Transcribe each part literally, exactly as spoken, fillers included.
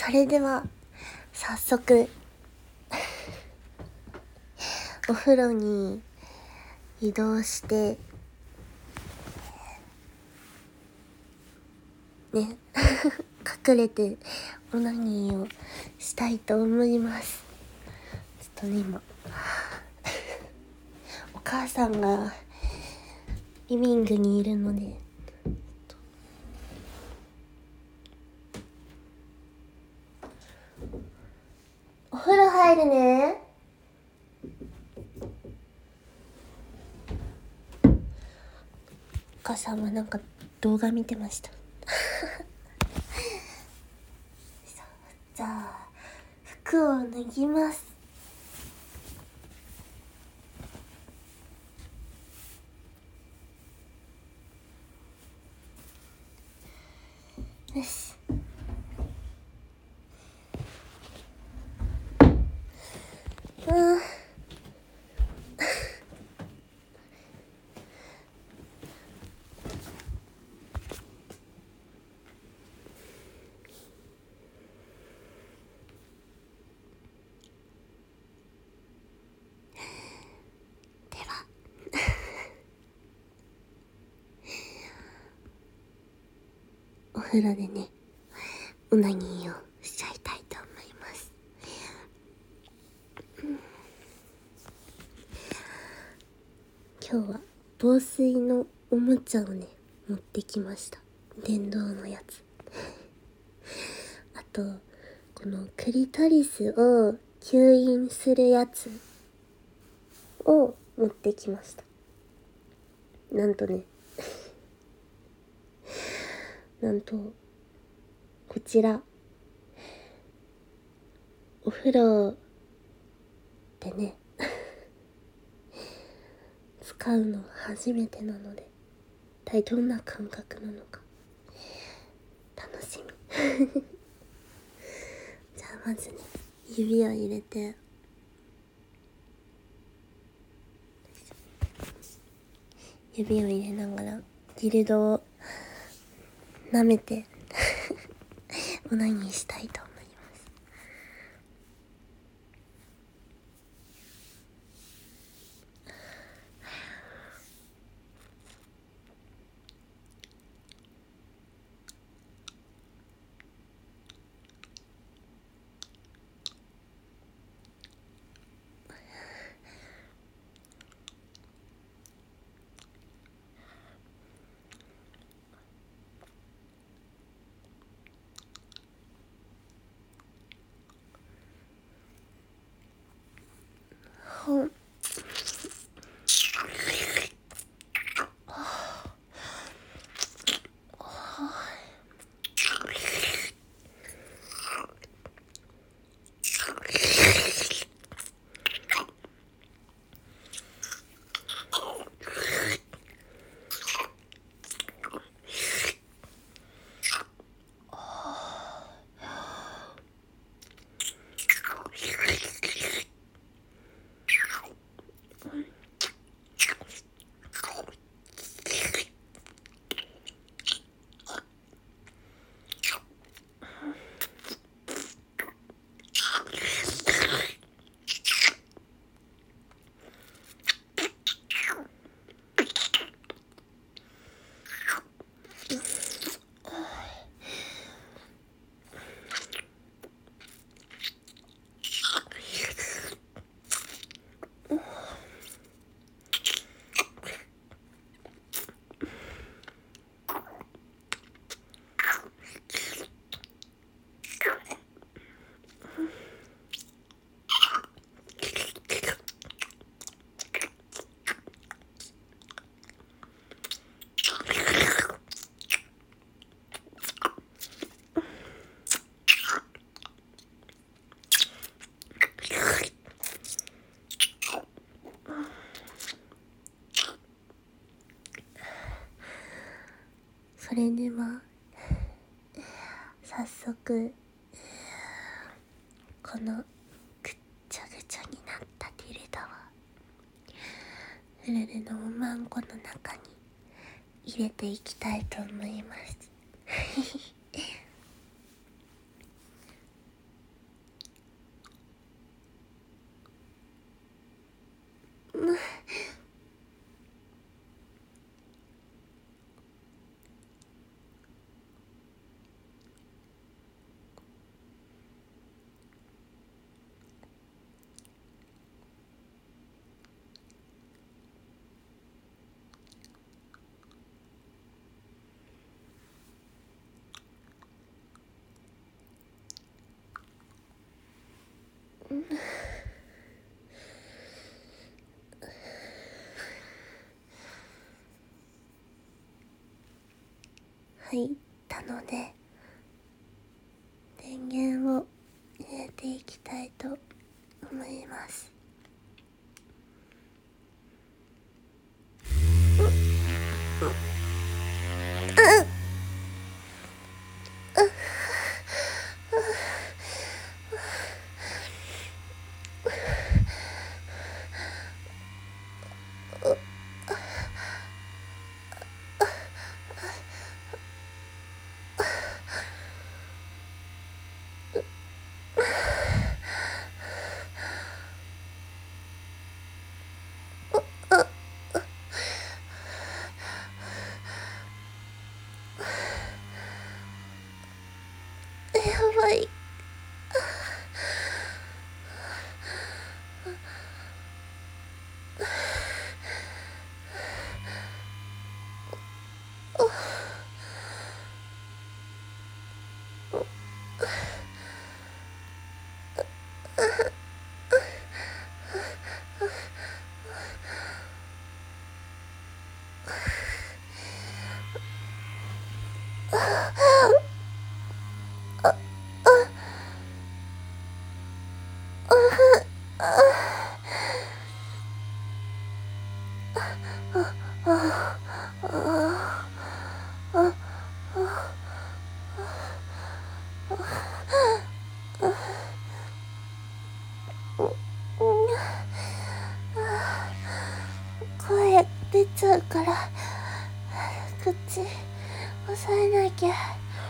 それでは早速お風呂に移動してね隠れてオナニーをしたいと思います。ちょっとね今お母さんがリビングにいるのでお風呂入るね。お母さんはなんか動画見てましたじゃあ服を脱ぎます。よしうんではお風呂でねオナニーをしちゃいたいと思います、うん、今日は防水のおもちゃをね持ってきました。電動のやつあとこのクリトリスを吸引するやつを持ってきました。なんとねなんとこちらお風呂でね使うの初めてなので一体どんな感覚なのか楽しみじゃあまずね指を入れて指を入れながらギルドを舐めてオナニーしたいと思います。ほんそれでは早速このぐっちゃぐちゃになったディルドをフルルのおまんこの中に入れていきたいと思います入ったので、電源を入れていきたいと思います。うんうんやばい。声出ちゃうから口押さえなきゃ。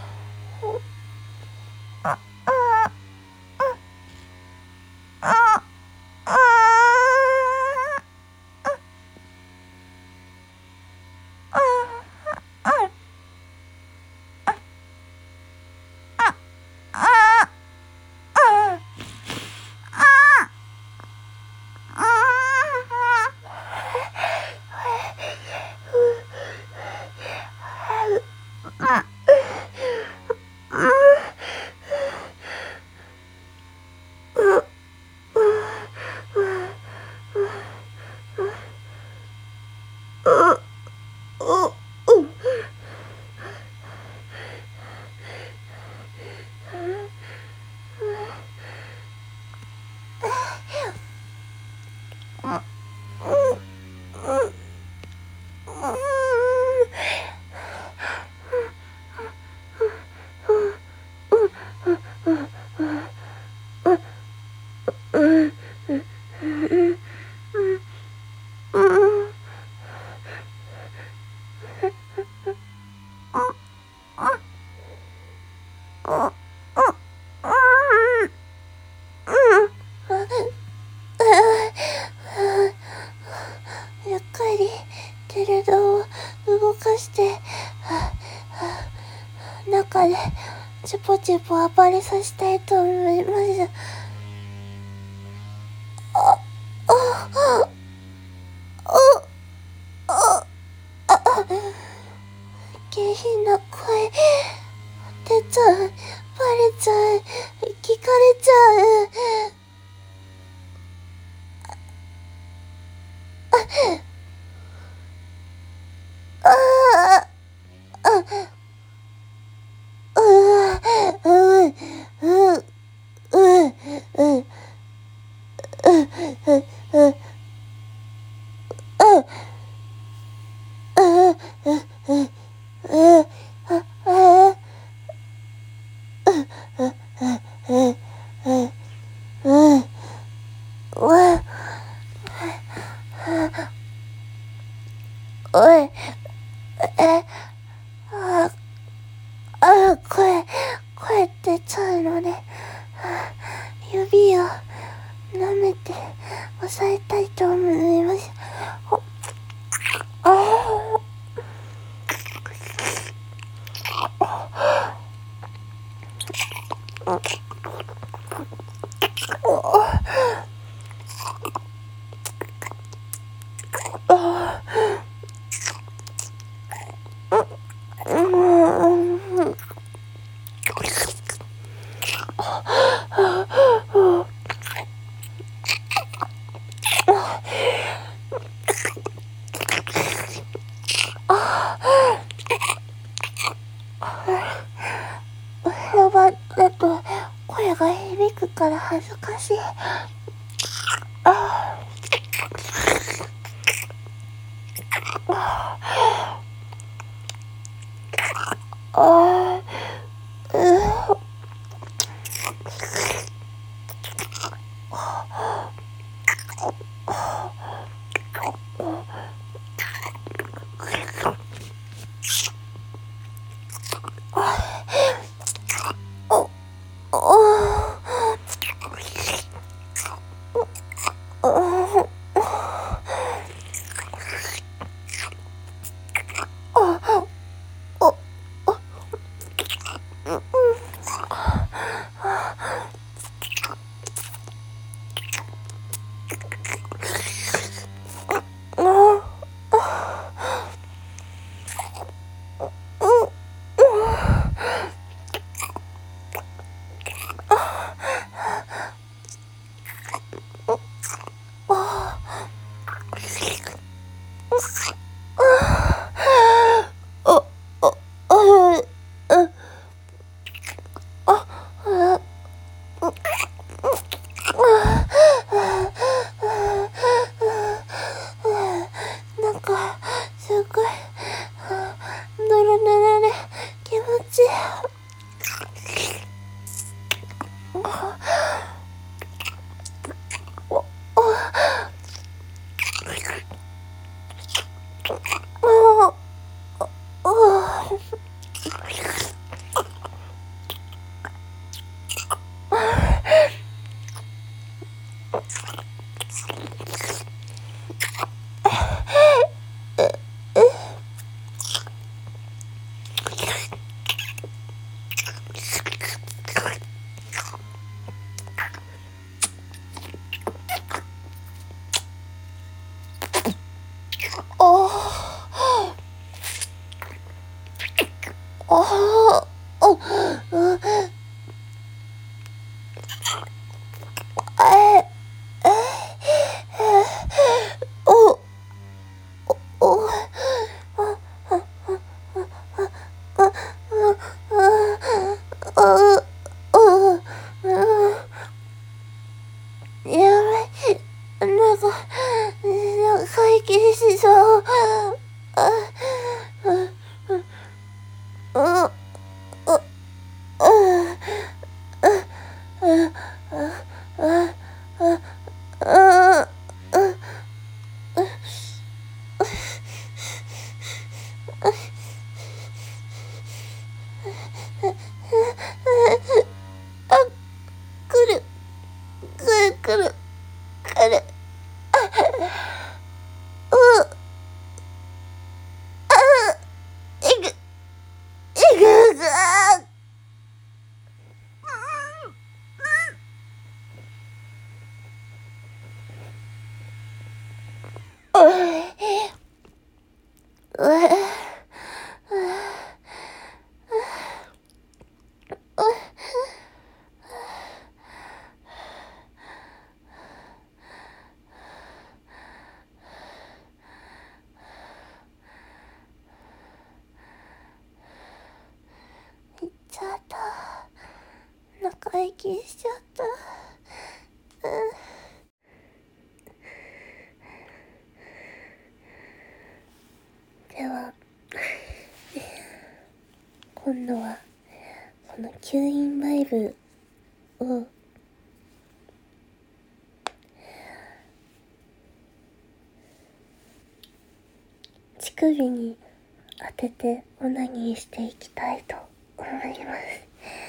ゆっくりテレドを動かして中でチュポチュポ暴れさせたいと思います。あ、あ、あ、あ、あ、あ、下品な声出ちゃう、バレちゃう、聞かれちゃう。ああああうんうんうんうんおい、え、あ、あ、声、声出ちゃうので、指を舐めて押さえたいと思います。ああ。 葉だと声が響くから恥ずかしい。あああうなんかすごいぬるぬるで気持ちいい。解禁しそう。来る来る来る来る。行っちゃった。中息しちゃった。では今度はこの吸引バイブを乳首に当ててオナニーしていきたいと思います。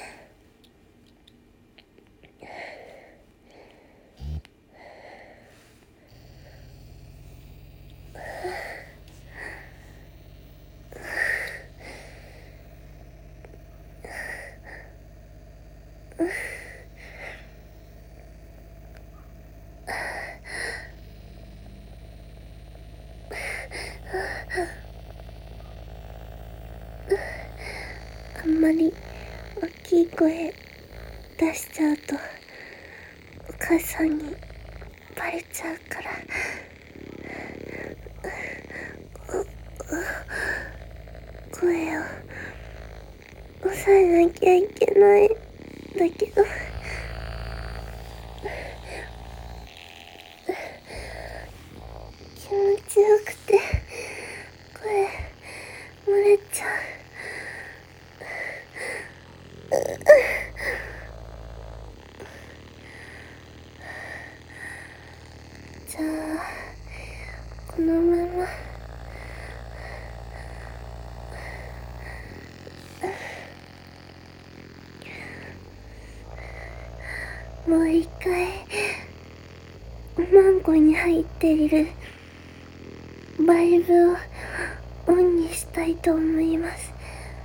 あんまり大きい声出しちゃうとお母さんにバレちゃうから、声を抑えなきゃいけないんだけど、気持ちよくて声漏れちゃう。じゃあこのままもう一回マンゴに入っているバイブをオンにしたいと思います。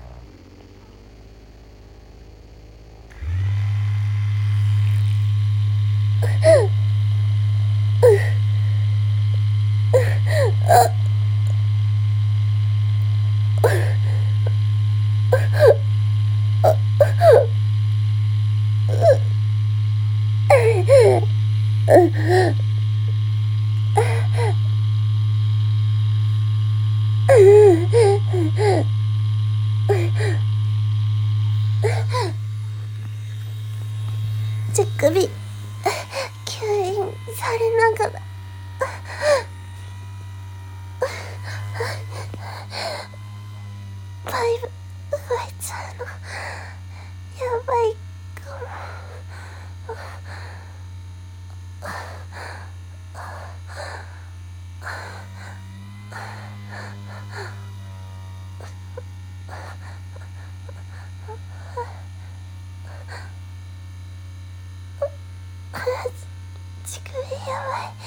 乳首吸引されながらバイブ動いちゃうのやばいかも。乳首やばい。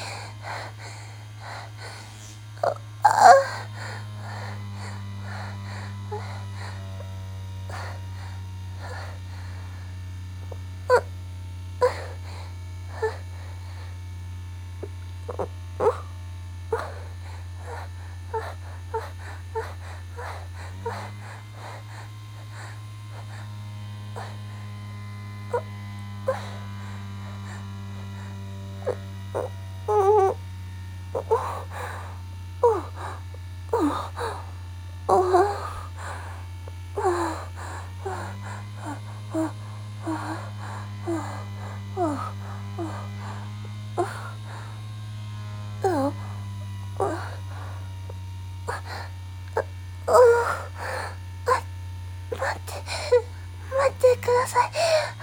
待って待ってください。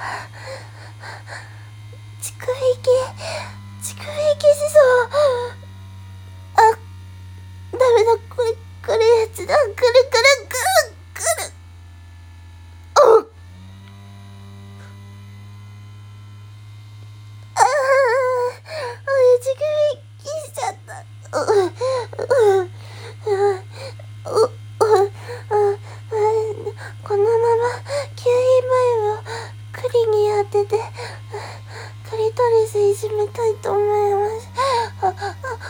乳首息乳首息しそう。あ、ダメだ、これ来るやつだ。来る来る来る来る。おっ、ああ、乳首息しちゃった。うううこのまま吸引バイブをクリに当ててクリトリスいじめたいと思います。ああ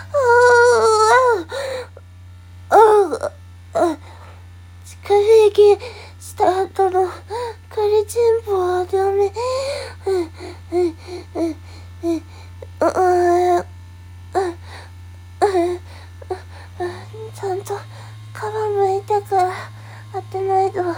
あああ乳首息した後のクリチンポはダメ。ちゃんと皮むいてから当てないと。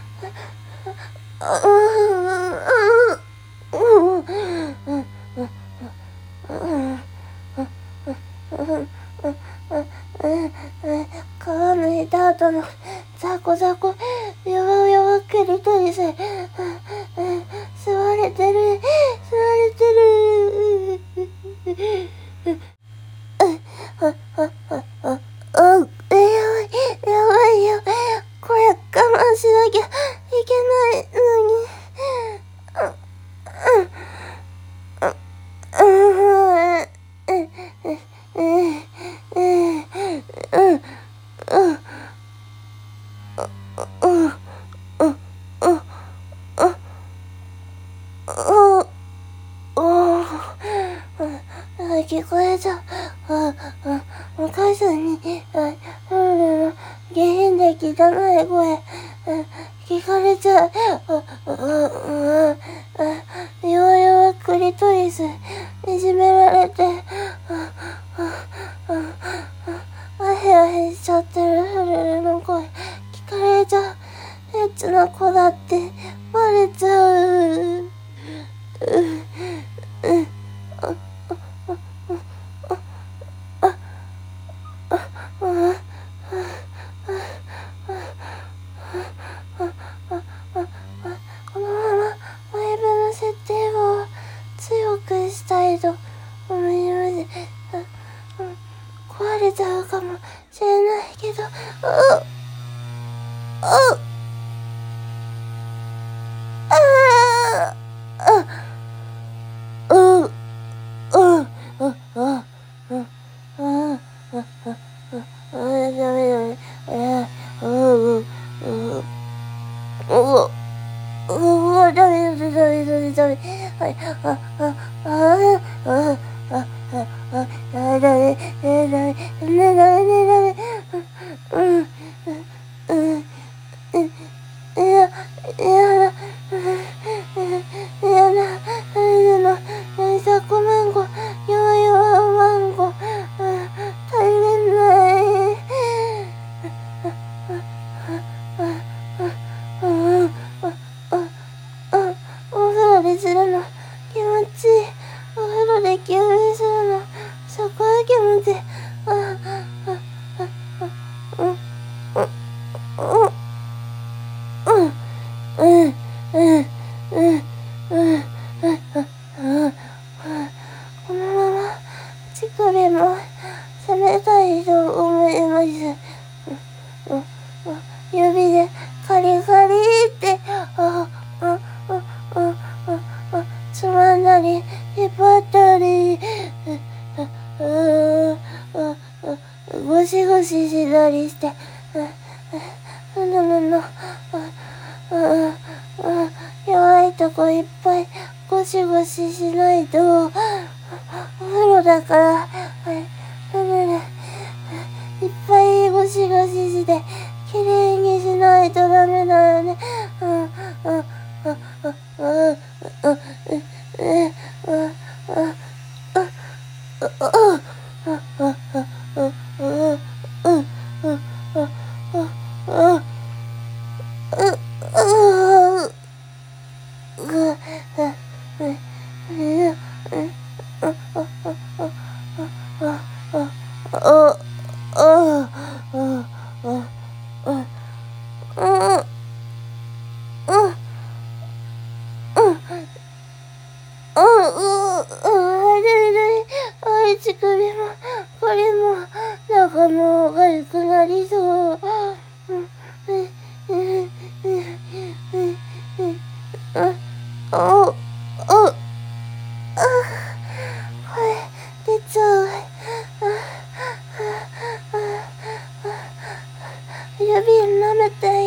皮むいた後のザコザコ弱々クリトリス吸われてる吸われてる。あ、やばいやばいよ。これ我慢しなきゃいけないのに。聞こえちゃう。ああ、お母さんにあうん下品で汚い声聞かれちゃう。あああ弱々クリトリスいじめられてああへあへしちゃってるフルルの声聞かれちゃう。エッチな子だってちゃうかもしれないけど、うううううううゴシゴシしたりして、弱いとこいっぱいゴシゴシしないと、お風呂だから、いっぱいゴシゴシしてきれいにしないとダメだよね。乳首もこれもなんかもう悪くなりそう。指舐めていい？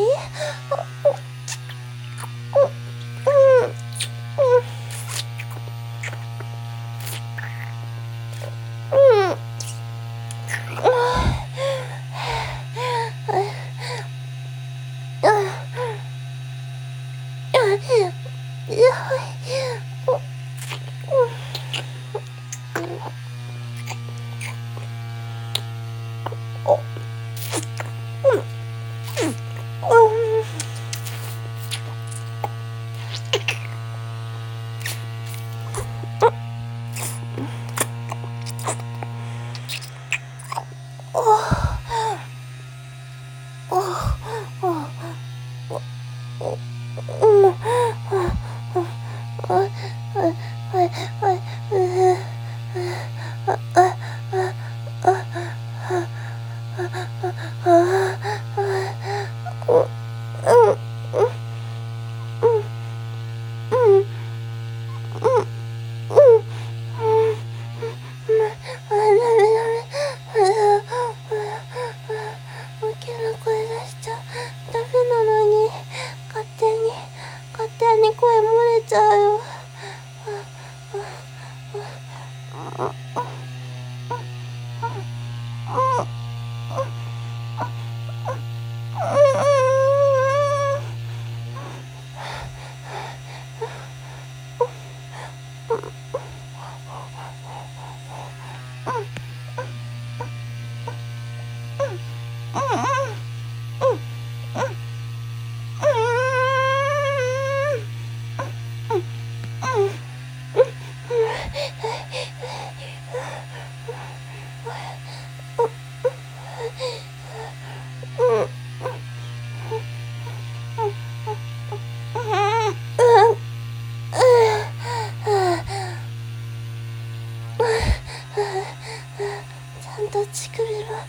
ちゃんと乳首も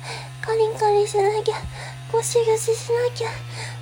きゃ、ゴシゴシしなきゃ。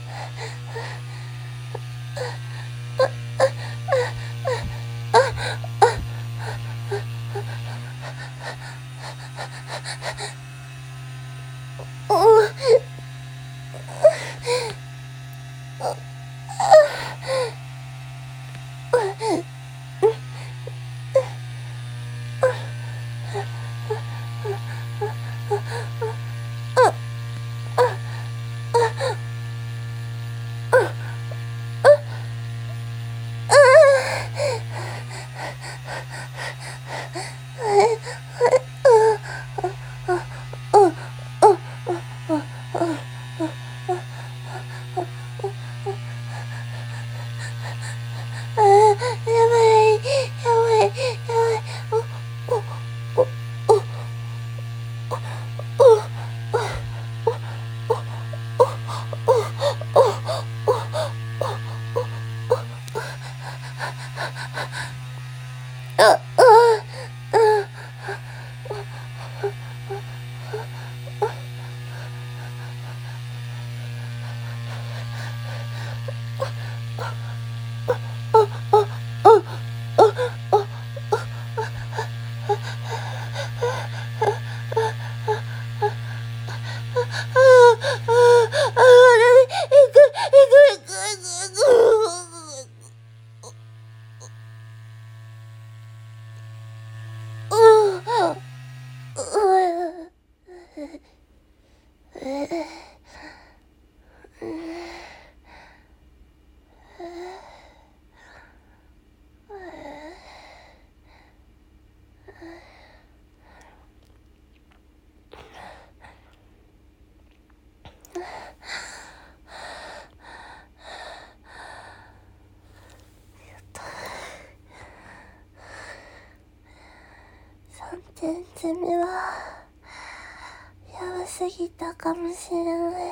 さんてん攻めはやばすぎたかもしれない。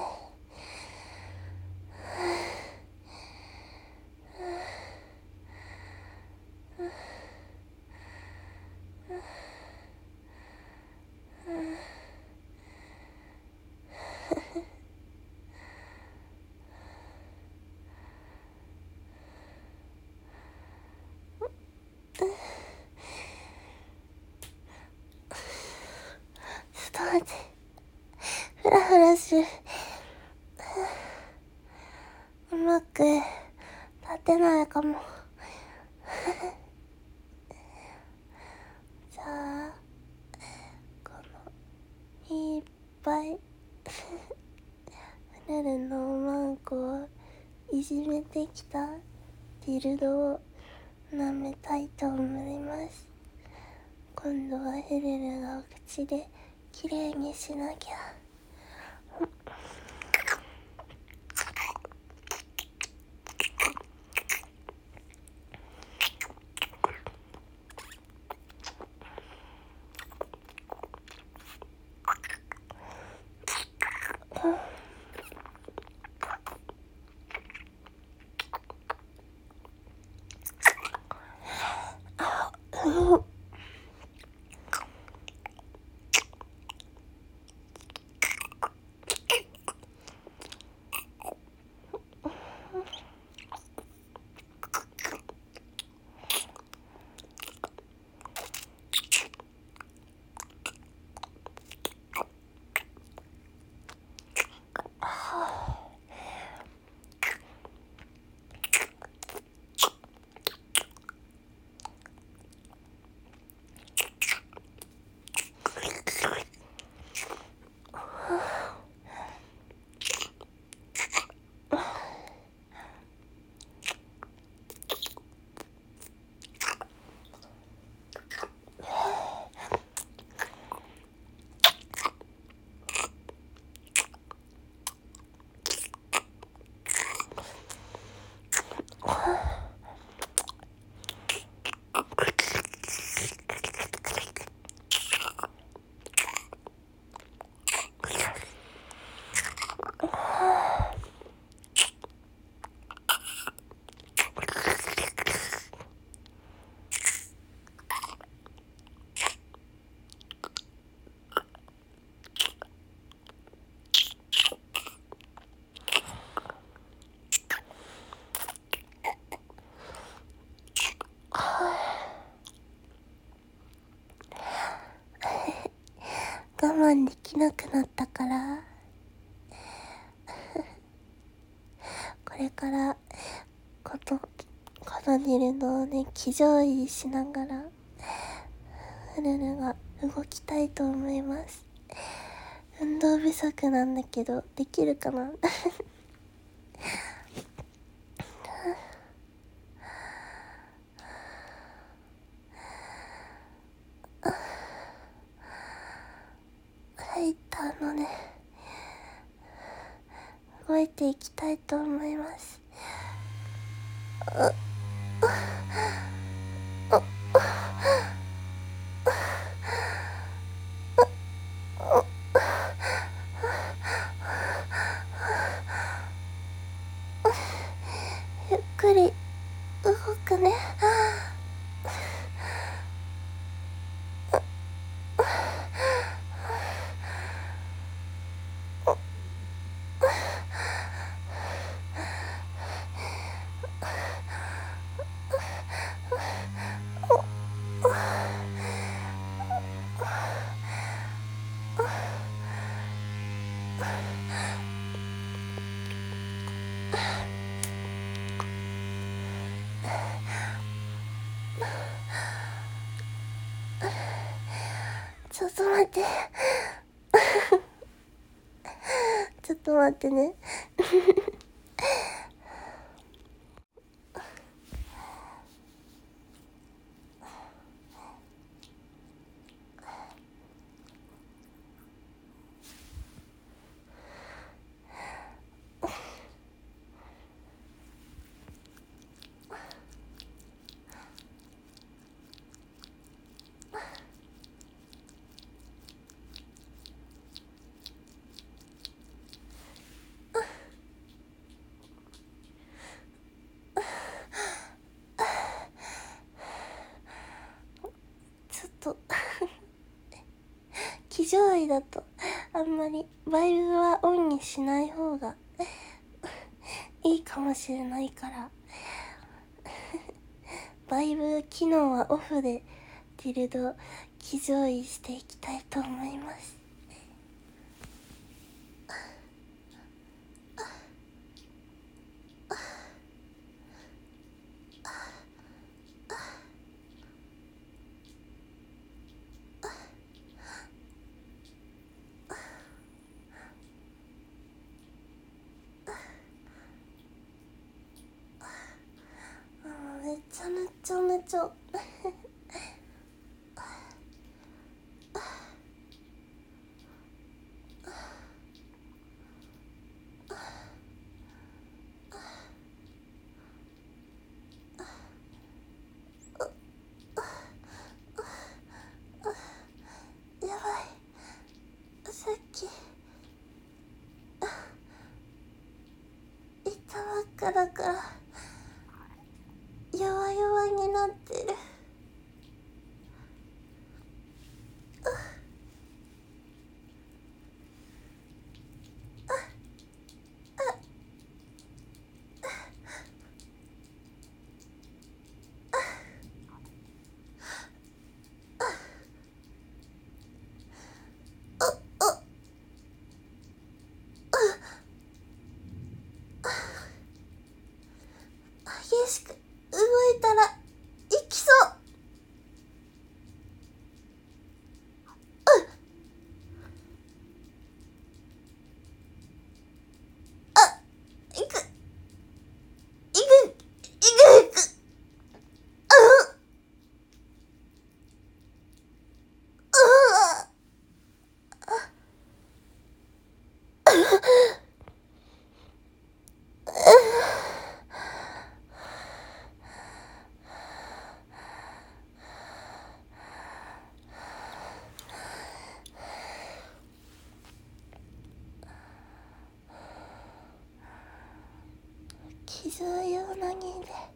ちょっと待って、フラフラする。うまく立てないかも。じゃあこのいっぱいフレルのマンコをいじめてきたディルドを舐めたいと思います。今度はヘレルがお口できれいにしなきゃ。 きなくなったからこれからこのこのディルドをね騎乗位にしながらフルルが動きたいと思います。運動不足なんだけどできるかなライターのね動いていきたいと思います。ゆっくり動くね。ちょっと待ってちょっと待ってねちょっと騎乗位だとあんまりバイブはオンにしない方がいいかもしれないからバイブ機能はオフでディルド騎乗位していきたいと思います。めちゃめちゃめちゃやばい、さっき行ったばっかだから弱々になってる。激しく動いたら行きそう。あ、行く行く行く行く。騎乗用の人で